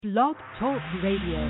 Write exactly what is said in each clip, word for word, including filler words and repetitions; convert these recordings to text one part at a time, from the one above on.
Blog Talk Radio.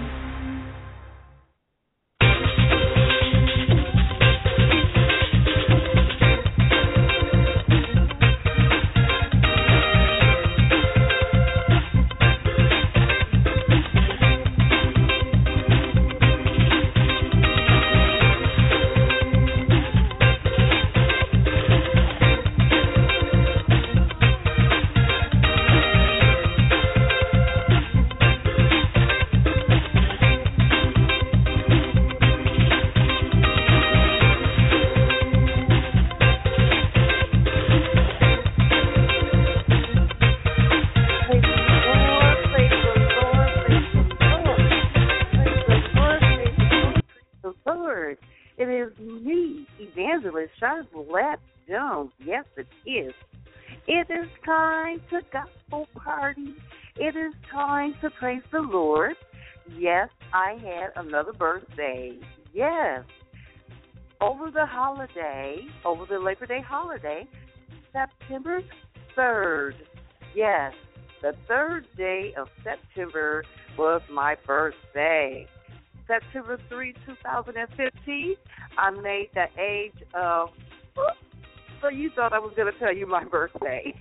Charlotte Jones. Yes, it is. It is time to gospel party. It is time to praise the Lord. Yes, I had another birthday. Yes. Over the holiday, over the Labor Day holiday, September third. Yes, the third day of September was my birthday. September third, twenty fifteen, I made the age of, so you thought I was going to tell you my birthday.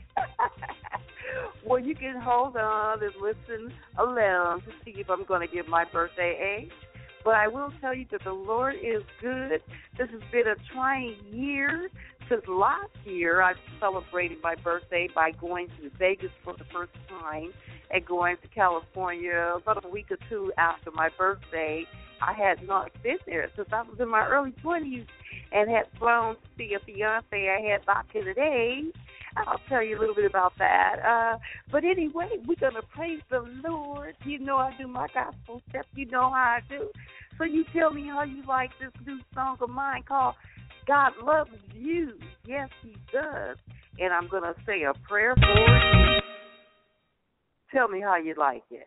Well, you can hold on and listen alone to see if I'm going to give my birthday age. But I will tell you that the Lord is good. This has been a trying year. Since last year, I celebrated my birthday by going to Vegas for the first time and going to California about a week or two after my birthday. I had not been there since I was in my early twenties and had flown to see a fiance I had back in the day. I'll tell you a little bit about that. Uh, but anyway, we're going to praise the Lord. You know I do my gospel steps. You know how I do. So you tell me how you like this new song of mine called God Loves You. Yes, he does. And I'm going to say a prayer for you. Tell me how you like it.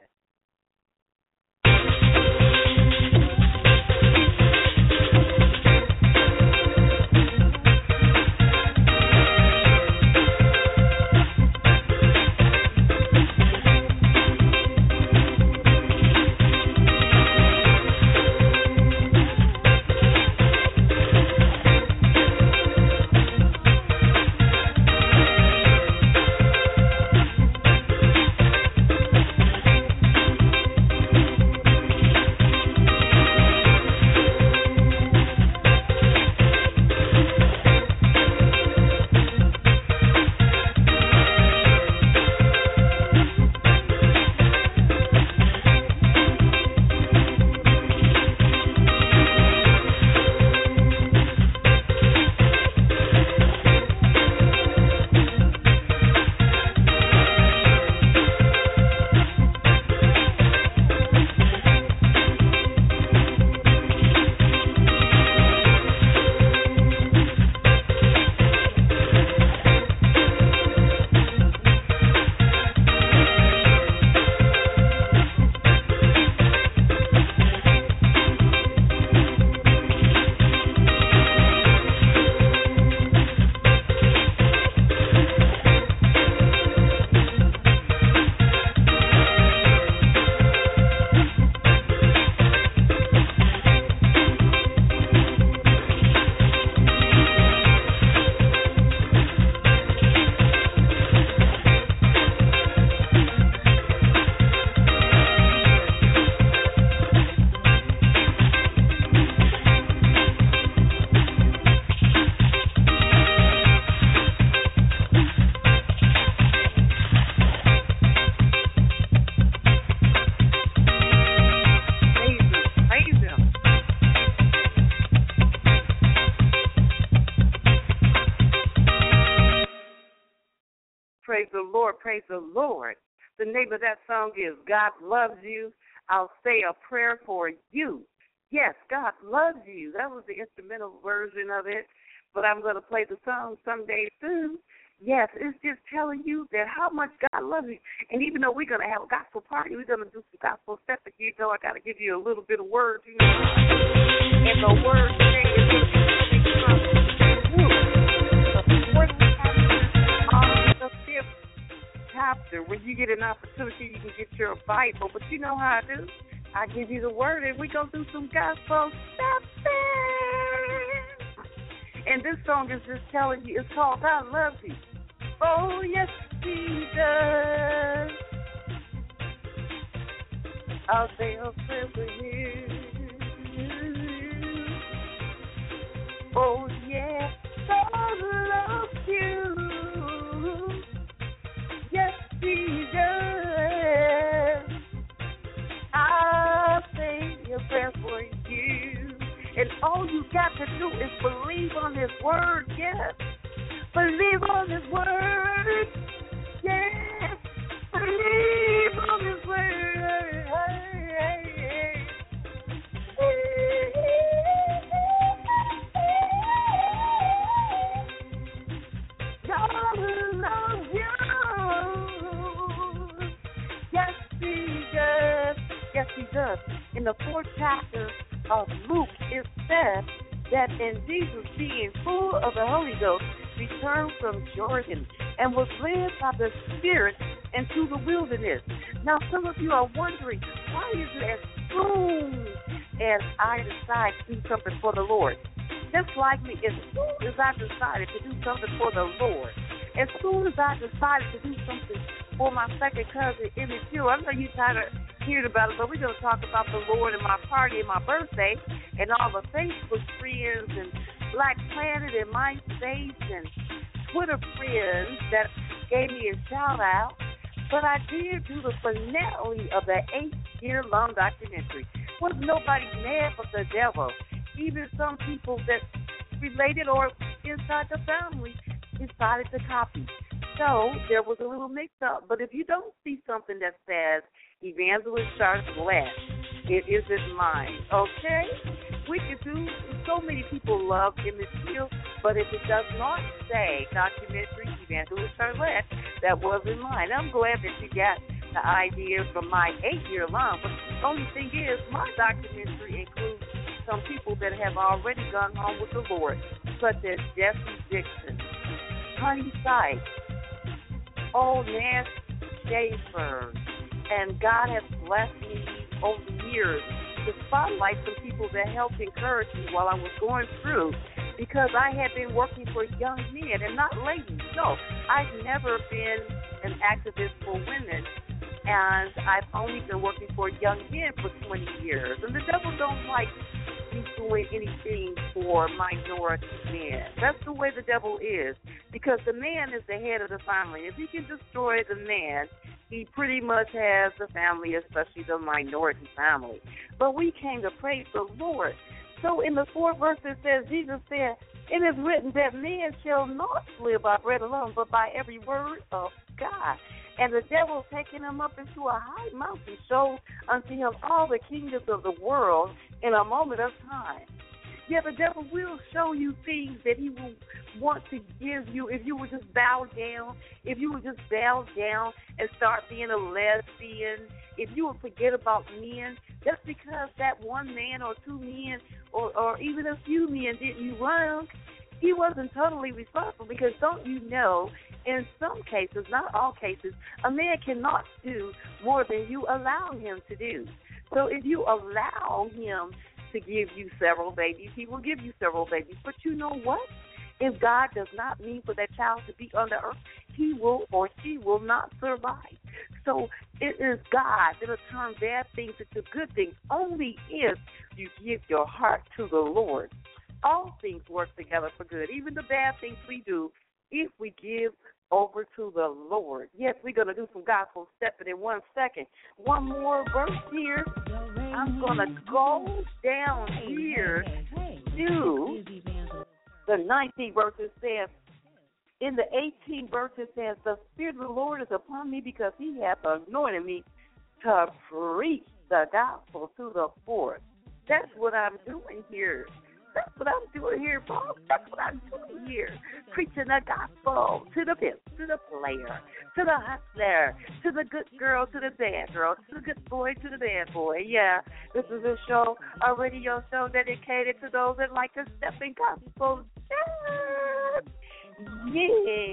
Praise the Lord, praise the Lord. The name of that song is God Loves You. I'll say a prayer for you. Yes, God loves you. That was the instrumental version of it, but I'm going to play the song someday soon. Yes, it's just telling you that how much God loves you. And even though we're going to have a gospel party, we're going to do some gospel steps. You know, I got to give you a little bit of words. You know, and the word today is going to be coming from you. The fourth chapter of the fifth chapter. When you get an opportunity, you can get your Bible. But you know how I do. I give you the word, and we go through some gospel stuff. And this song is just telling you, it's called God Loves You. Oh, yes, He does. I'll say a prayer for you. Oh, yes, God loves you. Yes, He does. I'll say a prayer for you. And all you got to do is believe on His word, yes. Believe on His word, yes. Believe on His word. God loves you. Yes, He does. Yes, He does. In the fourth chapter of Luke, it says that in Jesus, being full of the Holy Ghost, returned from Jordan and was led by the Spirit into the wilderness. Now, some of you are wondering, why is it as soon as I decide to do something for the Lord? Just like me, as soon as I decided to do something for the Lord, as soon as I decided to do something for my second cousin, Emmett Till, I know you're tired of hearing about it, but we're going to talk about the Lord and my party and my birthday and all the Facebook friends and Black Planet and MySpace and Twitter friends that gave me a shout-out. But I did do the finale of the eight-year-long documentary. Was nobody mad but the devil. Even some people that related or inside the family decided to copy. So there was a little mix-up. But if you don't see something that says Evangelist Charles Black, it isn't mine, okay? We could do, so many people love Emmett Till, but if it does not say documentary Evangelist Charlotte, that wasn't mine. I'm glad that you got the idea from my eight-year-long, but the only thing is my documentary includes some people that have already gone home with the Lord, such as Jesse Dixon, Honey Sykes, old Nance Schaefer, and God has blessed me over the years to spotlight some people that helped encourage me while I was going through, because I had been working for young men and not ladies. No, I've never been an activist for women, and I've only been working for young men for twenty years. And the devil don't like me doing anything for minority men. That's the way the devil is, because the man is the head of the family. If he can destroy the man, he pretty much has the family, especially the minority family. But we came to praise the Lord. So in the fourth verse it says, Jesus said, it is written that man shall not live by bread alone, but by every word of God. And the devil taking him up into a high mountain showed unto him all the kingdoms of the world in a moment of time. Yeah, the devil will show you things that he will want to give you if you would just bow down, if you would just bow down and start being a lesbian, if you would forget about men, just because that one man or two men or, or even a few men did you wrong, he wasn't totally responsible, because don't you know, in some cases, not all cases, a man cannot do more than you allow him to do. So if you allow him to give you several babies, he will give you several babies. But you know what? If God does not mean for that child to be on the earth, he will or she will not survive. So it is God that will turn bad things into good things only if you give your heart to the Lord. All things work together for good, even the bad things we do, if we give over to the Lord. Yes, we're going to do some gospel stepping in one second. One more verse here. I'm going to go down here to the nineteenth verse. It says, in the eighteenth verse it says, the Spirit of the Lord is upon me, because he hath anointed me to preach the gospel to the poor. That's what I'm doing here. That's what I'm doing here, folks. That's what I'm doing here. Preaching the gospel to the pimp, to the player, to the hustler, to the good girl, to the bad girl, to the good boy, to the bad boy. Yeah, this is a show, a radio show dedicated to those that like to step in gospel. Yeah.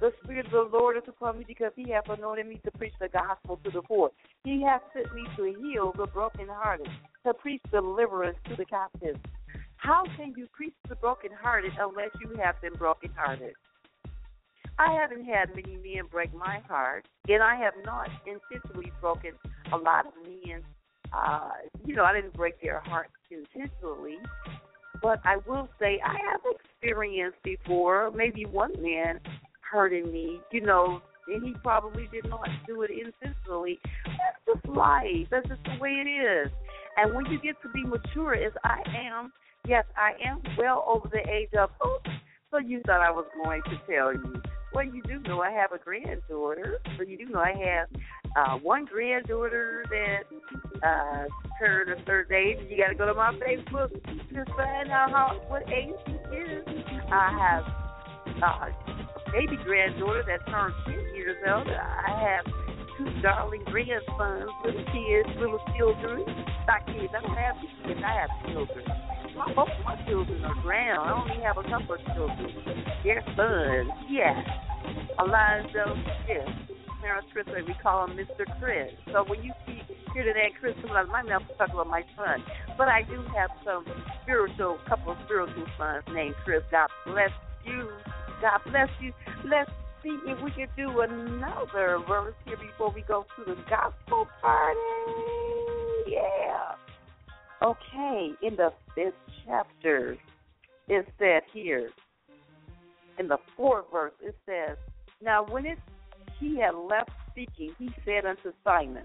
The Spirit of the Lord is upon me because he hath anointed me to preach the gospel to the poor. He hath sent me to heal the brokenhearted, to preach deliverance to the captives. How can you preach the brokenhearted unless you have been brokenhearted? I haven't had many men break my heart, and I have not intentionally broken a lot of men. Uh, you know, I didn't break their hearts intentionally, but I will say I have experienced before maybe one man hurting me, you know, and he probably did not do it intentionally. That's just life. That's just the way it is. And when you get to be mature as I am, yes, I am well over the age of, oh, so you thought I was going to tell you. Well, you do know I have a granddaughter. So you do know I have uh, one granddaughter that uh, turned a certain age. You got to go to my Facebook to find out how, what age she is. I have uh, a baby granddaughter that turned ten years old. I have two darling grandsons, little kids, little children. Not kids, I don't have kids, I have children. My, both of my children are grown. I only have a couple of children. They're sons, yes. Alonzo, yes. Clarence Chris, we call him Mister Chris. So when you see hear the name Chris coming out of my mouth, I'm talking about my son. But I do have some spiritual, couple of spiritual sons named Chris. God bless you. God bless you. Let's see if we can do another verse here before we go to the gospel party. Yeah. Okay, in the fifth chapter, it said here, in the fourth verse, it says, now when it, he had left speaking, he said unto Simon,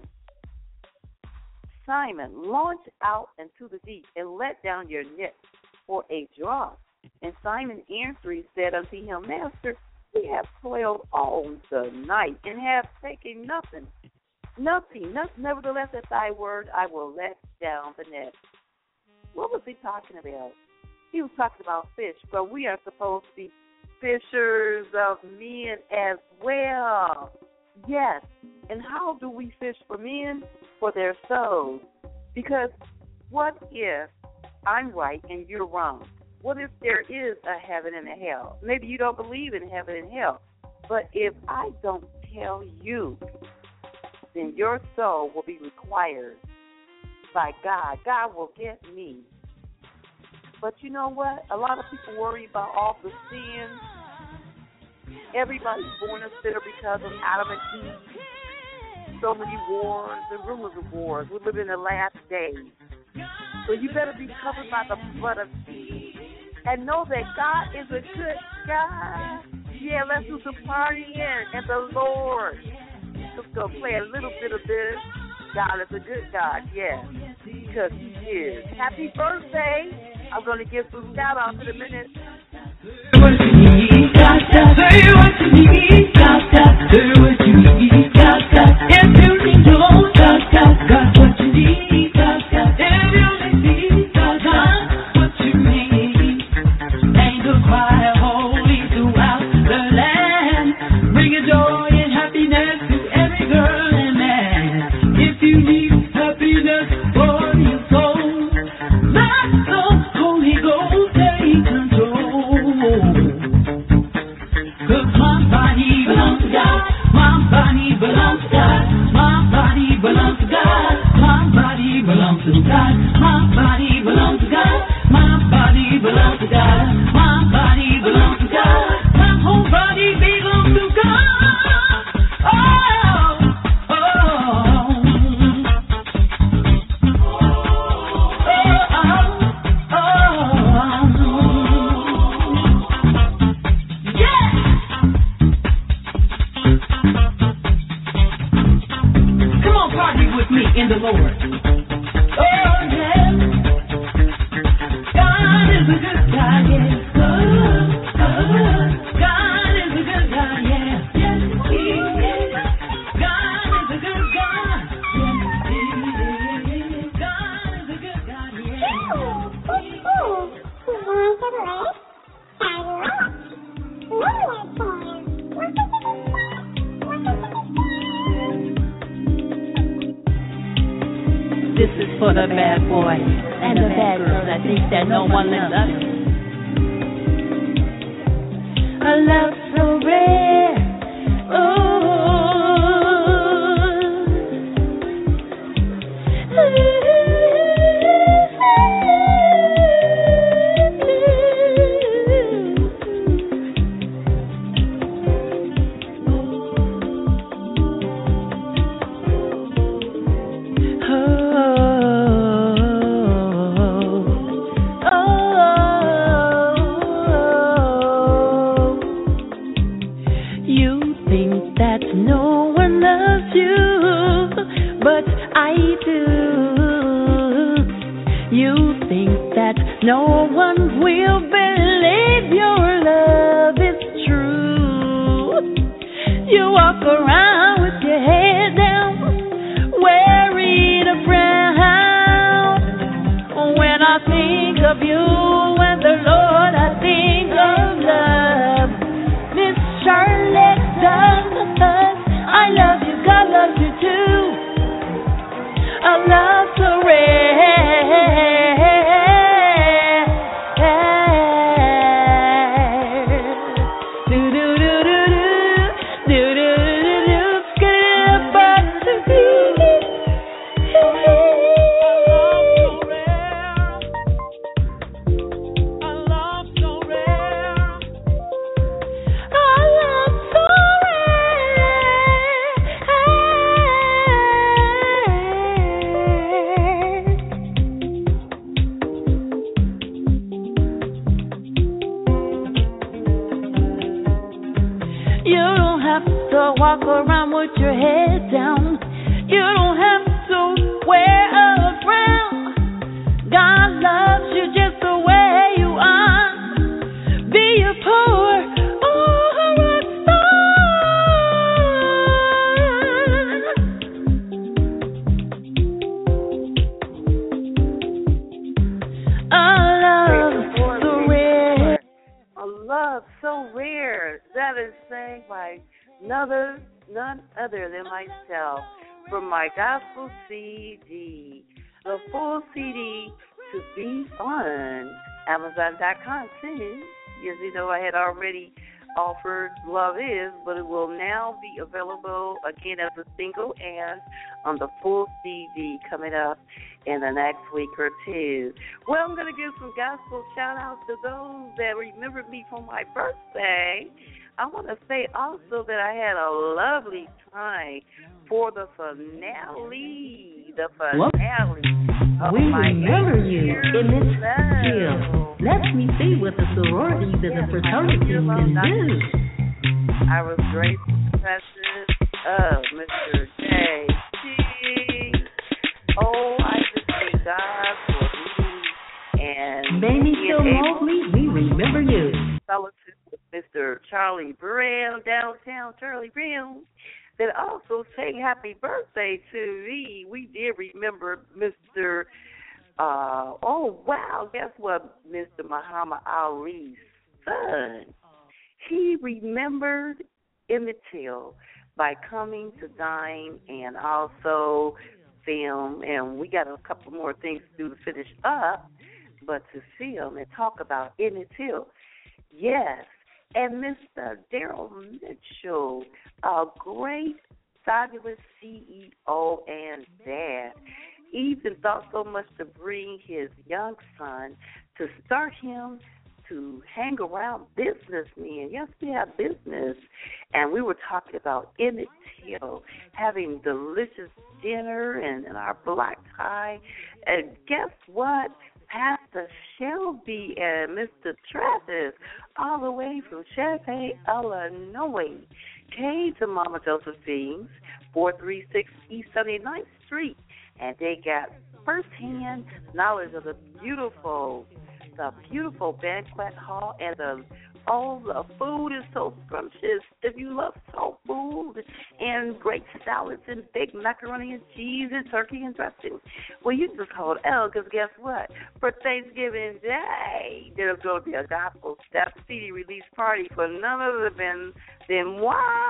Simon, launch out into the deep and let down your net for a draught. And Simon answering said unto him, Master, we have toiled all the night and have taken nothing. Nothing. Nevertheless, at thy word, I will let down the net. What was he talking about? He was talking about fish, but we are supposed to be fishers of men as well. Yes. And how do we fish for men? For their souls. Because what if I'm right and you're wrong? What if there is a heaven and a hell? Maybe you don't believe in heaven and hell. But if I don't tell you, then your soul will be required by God. God will get me. But you know what? A lot of people worry about all the sins. Everybody's born a sinner because of Adam and Eve. So many wars and rumors of wars. We live in the last days. So you better be covered by the blood of Jesus. And know that God is a good God. Yeah, let's do some partying and the Lord. Just go play a little bit of this. God is a good God, yes, because he is. Happy birthday. I'm going to give some shout-outs in a minute. Say what you need, got that. Say what you need, got that. Say what you need, got that. If you need to, got that. Got what you need, got that. If you need, got that. What you need. Angels cry holy throughout the land. Bringing joy and happiness to every girl and man. If you need happiness for your soul, let the Holy Ghost take control. Cause my body belongs to God. My body belongs to God. My body belongs to God. My body belongs to God. My body belongs to God. My body belongs to God. My body belongs to God. My whole body belongs to God. Oh, oh, oh, oh, yeah. Come on, party with me in the Lord. Oh, yeah. God is a good God, yeah. Oh, oh, God is a good God, yeah. Yes, he is. God is a good God. Yes, he is. God is a good God, This is for the bad boy and the bad girl that thinks that no one loves them. A love so rare From my gospel C D, the full C D to be on Amazon dot com too. Yes, you know I had already offered Love Is, but it will now be available again as a single and on the full C D coming up in the next week or two. Well, I'm going to give some gospel shout-outs to those that remembered me for my birthday. I want to say also that I had a lovely time for the finale. The finale. We remember you in this deal. Let me see what the sororities and the fraternities can do. I was grateful to the presence of Mister J T. Oh, I just thank God for me. And Baby Phil Mosley, we remember you. Fellowship with Mister Charlie Brown, downtown Charlie Brown, that also sang happy birthday to me. We did remember Mister Uh, oh, wow, guess what? Mister Muhammad Ali's son. He remembered Emmett Till by coming to dine and also film, and we got a couple more things to do to finish up, but to film and talk about Emmett Till. Yes, and Mister Daryl Mitchell, a great, fabulous C E O and dad, even thought so much to bring his young son to start him to hang around businessmen. Yes, we have business. And we were talking about Emmett Till having delicious dinner and, and our black tie. And guess what? Pastor Shelby and Mister Travis, all the way from Champaign, Illinois, came to Mama Josephine's, four three six East seventy-ninth Street, and they got firsthand knowledge of the beautiful, the beautiful banquet hall, and the oh, the food is so scrumptious. If you love soul food and great salads and big macaroni and cheese and turkey and dressing, well, you just hold L, because guess what? For Thanksgiving Day, there's going to be a gospel step C D release party for none other than, than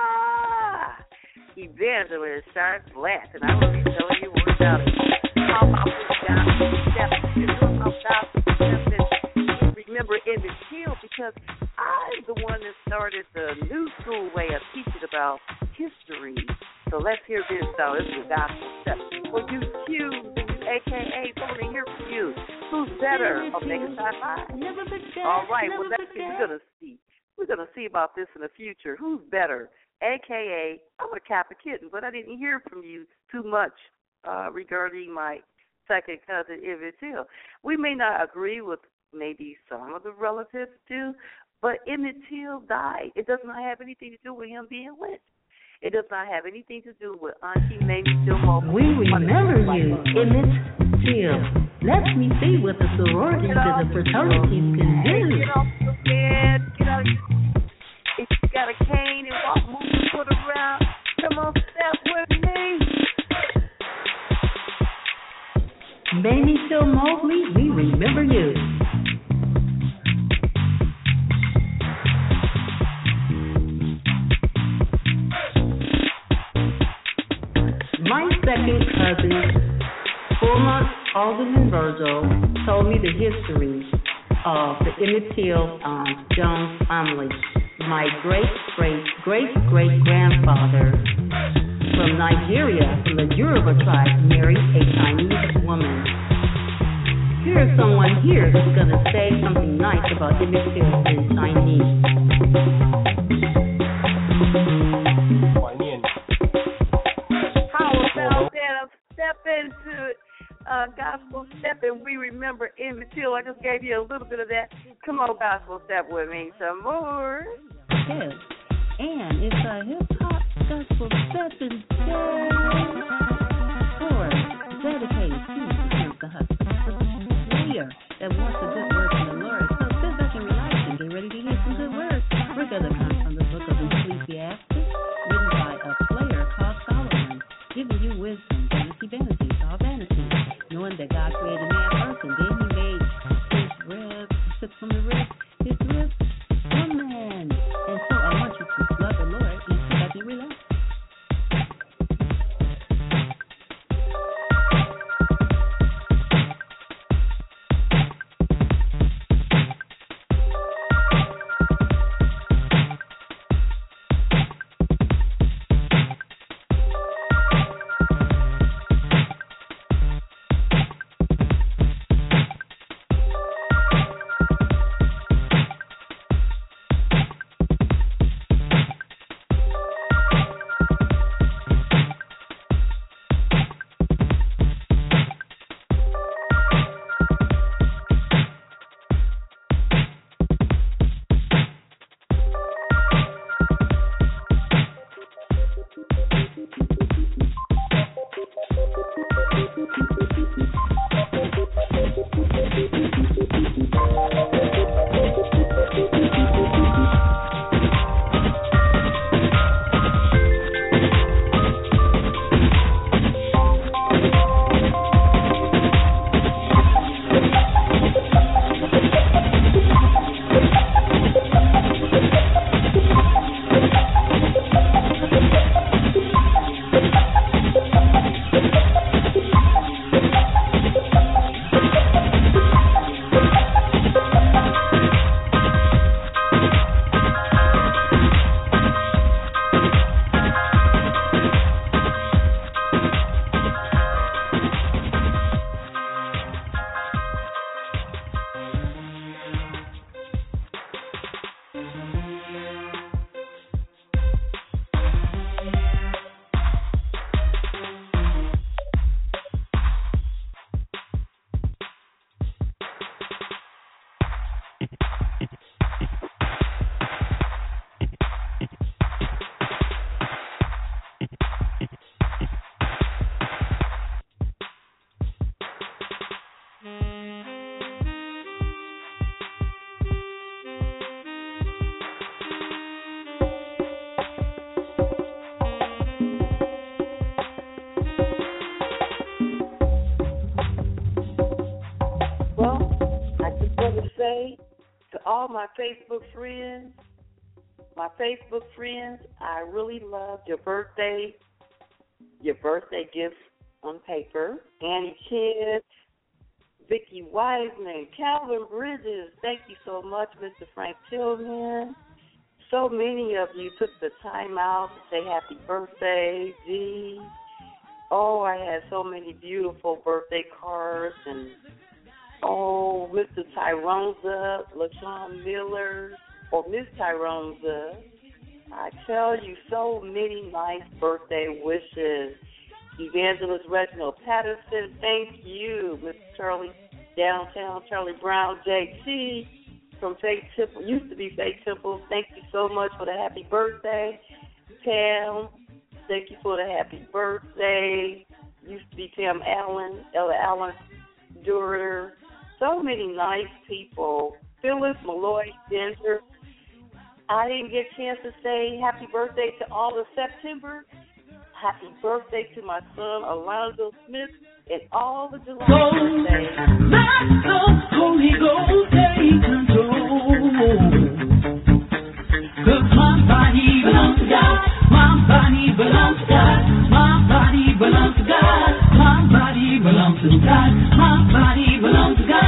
why? Evangelist Sharp Black, and I will be telling you more about it. How about this gospel step? How about gospel step? Remember Emmett Till, because I'm the one that started the new school way of teaching about better? Omega Psi Phi. All right, well, that's what we're going to see. We're going to see about this in the future. Who's better? A K A, I'm a Kappa Kitten, but I didn't hear from you too much uh, regarding my second cousin, Emmett Till. We may not agree with maybe some of the relatives do, but Emmett Till died. It does not have anything to do with him being lynched. It does not have anything to do with Auntie Mamie Till Mobley. We remember you, Emmett Till. Let me see what the sororities and the fraternities can do. Get off your bed. Get out. If you got a cane and walk, move your foot around, come on, step with me. Mamie Till Mobley, we remember you. My second cousin, former Alderman Virgil, told me the history of the Emmett Till um, Jones family. My great-great-great-great-grandfather from Nigeria, from the Yoruba tribe, married a Chinese woman. Here's someone here who's going to say something nice about Emmett Till in Chinese. How about that? Step into it. Uh, gospel step, and we remember Emmett Till. I just gave you a little bit of that. Come on, gospel step with me some more. Yes, and it's a hip hop gospel step and for dedicated to the husband, the player that wants a good word from the Lord. So sit back and relax and get ready to hear some good words. We're going to come from the book of Ecclesiastes, written by a player called Solomon, giving you wisdom, vanity, vanity, all vanity. Knowing that God created man first, and then he made his rib, took from the rib, his rib, woman. And so I want you to love the Lord and sit back and relax. all my Facebook friends, my Facebook friends, I really loved your birthday, your birthday gifts on paper. Annie Kidd, Vicki Wiseman, Calvin Bridges, thank you so much, Mister Frank Tillman. So many of you took the time out to say happy birthday, G. Oh, I had so many beautiful birthday cards and Oh, Mister Tyronza, LaShawn Miller, or Miss Tyronza, I tell you so many nice birthday wishes. Evangelist Reginald Patterson, thank you. Mister Charlie Downtown, Charlie Brown, J T from Faith Temple, used to be Faith Temple, thank you so much for the happy birthday. Tam, thank you for the happy birthday. Used to be Tam Allen, Ella Allen, Durer. So many nice people. Phyllis Malloy Denver. I didn't get a chance to say happy birthday to all of September. Happy birthday to my son, Alonzo Smith, and all the July birthdays. My soul, Holy Ghost, take control. Cause my body belongs to God. My body belongs to God. My body belongs to God. My body belongs to God. My body belongs to God.